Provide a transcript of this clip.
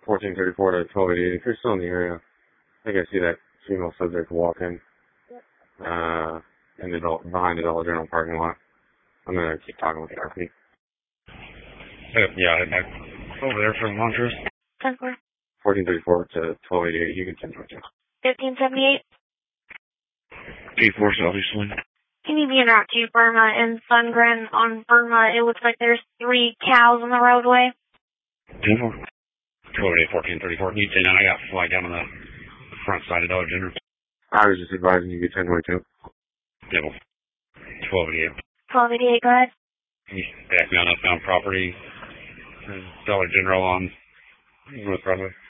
1434 to 1288. If you're still in the area, I think I see that female subject walking behind the Dollar General parking lot. I'm going to keep talking with the RP. Yeah, head back over there for the launchers. 1434 to 1288. You can send it to 1578. 84 Southeast Lane. Can you be en route to Burma and Sundgren on Burma? It looks like there's 3 cows on the roadway. 10-4. 1288, 1434. You 10, and I got flight down on the front side of Dollar General. I was just advising you get 1022. Devil. 1288. 1288, go ahead. Can you back me on that found property? Dollar General on North Broadway.